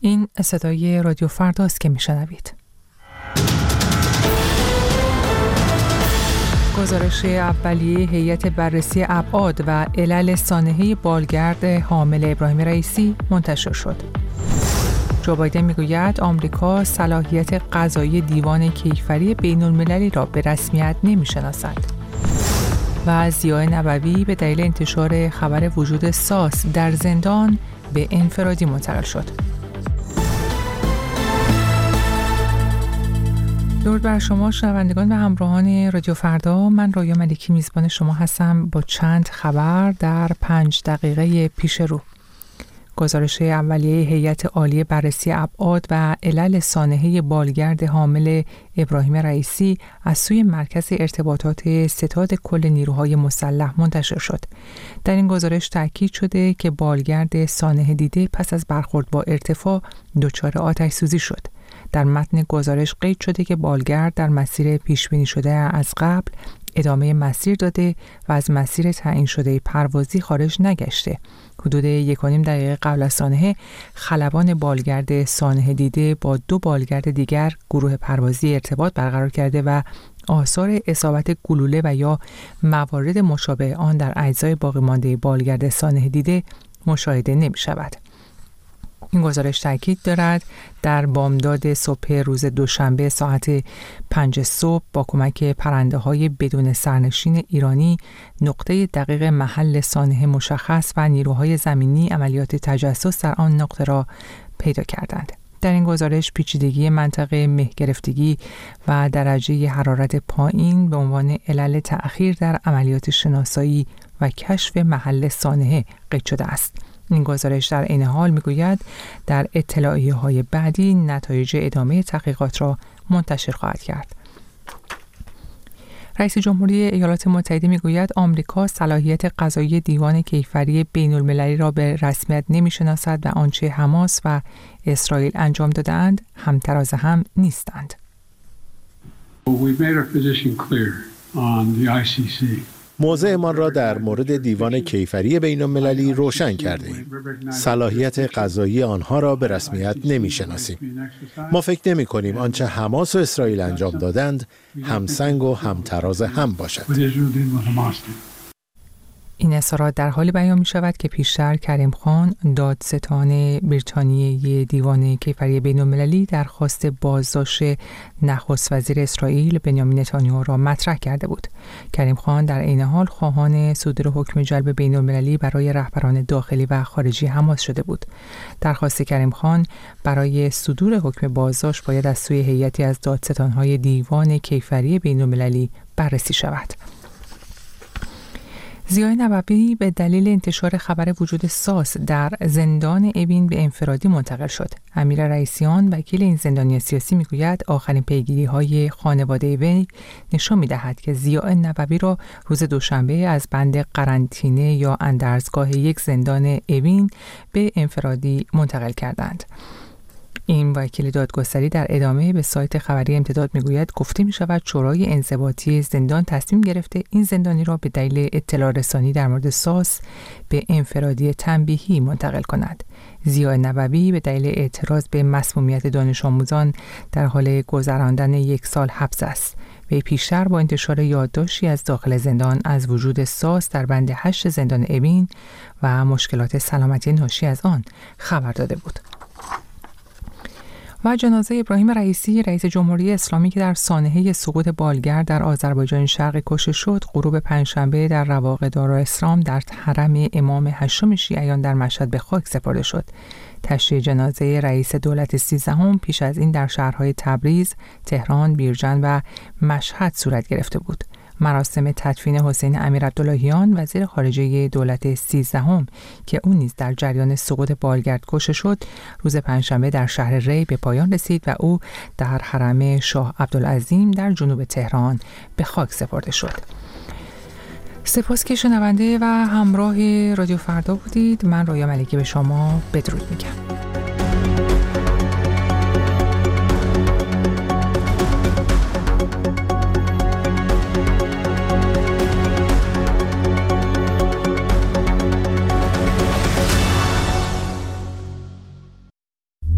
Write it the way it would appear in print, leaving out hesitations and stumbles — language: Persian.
این صدای رادیو فرداست که میشنوید. گزارش اولیه هیئت بررسی ابعاد و علل سانحه بالگرد حامل ابراهیم رئیسی منتشر شد. جو بایدن میگوید آمریکا صلاحیت قضایی دیوان کیفری بین‌المللی را به رسمیت نمی‌شناسد. و ضیاء نبوی به دلیل انتشار خبر وجود ساس در زندان به انفرادی منتقل شد. درود بر شما شنوندگان و همراهان رادیو فردا، من رایا ملکی میزبان شما هستم با چند خبر در 5 دقیقه پیش رو. گزارش اولیه هیئت عالی بررسی ابعاد و علل سانحه بالگرد حامل ابراهیم رئیسی از سوی مرکز ارتباطات ستاد کل نیروهای مسلح منتشر شد. در این گزارش تاکید شده که بالگرد سانحه دیده پس از برخورد با ارتفاع دچار آتش سوزی شد. در متن گزارش قید شده که بالگرد در مسیر پیش بینی شده از قبل ادامه مسیر داده و از مسیر تعیین شده پروازی خارج نگشته. حدود 1.5 دقیقه قبل از سانحه خلبان بالگرد سانحه دیده با 2 بالگرد دیگر گروه پروازی ارتباط برقرار کرده و آثار اصابت گلوله و یا موارد مشابه آن در اجزای باقی مانده بالگرد سانحه دیده مشاهده نمی شود. این گزارش تاکید دارد در بامداد صبح روز دوشنبه ساعت 5 صبح با کمک پرنده‌های بدون سرنشین ایرانی نقطه دقیق محل سانحه مشخص و نیروهای زمینی عملیات تجسس در آن نقطه را پیدا کردند. در این گزارش پیچیدگی منطقه، مه گرفتگی و درجه حرارت پایین به عنوان علل تأخیر در عملیات شناسایی و کشف محل سانحه قید شده است. این گزارش در عین حال میگوید در اطلاعیه‌های بعدی نتایج ادامه تحقیقات را منتشر خواهد کرد. رئیس جمهوری ایالات متحده میگوید آمریکا صلاحیت قضایی دیوان کیفری بین‌المللی را به رسمیت نمی‌شناسد و آنچه حماس و اسرائیل انجام داده‌اند همتراز هم نیستند. موضعمان را در مورد دیوان کیفری بین‌المللی روشن کردیم. صلاحیت قضایی آنها را به رسمیت نمی‌شناسیم. ما فکر نمی‌کنیم آنچه حماس و اسرائیل انجام دادند همسنگ و همتراز هم باشد. این اظهارات در حالی بیان می شود که پیشتر کریم خان دادستان بریتانیایی دیوان کیفری بین‌المللی درخواست بازداشت نخست وزیر اسرائیل بنیامین نتانیاهو را مطرح کرده بود. کریم خان در عین حال خواهان صدور حکم جلب بین‌المللی برای رهبران داخلی و خارجی حماس شده بود. درخواست کریم خان برای صدور حکم بازداشت باید از سوی هیئتی از دادستان‌های دیوان کیفری بین‌المللی بررسی شود. ضیاء نبوی به دلیل انتشار خبر وجود ساس در زندان اوین به انفرادی منتقل شد. امیر رئیسیان وکیل این زندانی سیاسی میگوید آخرین پیگیری‌های خانواده وی نشان می‌دهد که ضیاء نبوی را روز دوشنبه از بند قرنطینه یا اندرزگاه یک زندان اوین به انفرادی منتقل کردند. این وکیل دادگستری در ادامه به سایت خبری امتداد میگوید گفته میشود شورای انضباطی زندان تصمیم گرفته این زندانی را به دلیل اطلاع رسانی در مورد ساس به انفرادی تنبیهی منتقل کند. ضیاء نبوی به دلیل اعتراض به مسمومیت دانش آموزان در حال گذراندن 1 سال حبس است. وی پیشتر با انتشار یادداشتی از داخل زندان از وجود ساس در بند 8 زندان اوین و مشکلات سلامتی ناشی از آن خبر داده بود. و جنازه ابراهیم رئیسی رئیس جمهوری اسلامی که در سانحه سقوط بالگرد در آذربایجان شرقی کشته شد غروب پنجشنبه در رواق دارالاسلام در حرم امام هشتم شیعیان در مشهد به خاک سپرده شد. تشییع جنازه رئیس دولت 13 پیش از این در شهرهای تبریز، تهران، بیرجند و مشهد صورت گرفته بود. مراسم تدفین حسین امیرعبداللهیان وزیر خارجه دولت 13 که او نیز در جریان سقوط بالگرد کشته شد روز پنجشنبه در شهر ری به پایان رسید و او در حرم شاه عبدالعظیم در جنوب تهران به خاک سپرده شد. سپاس که شنونده و همراه رادیو فردا بودید. من رایا ملکی به شما بدرود میگم.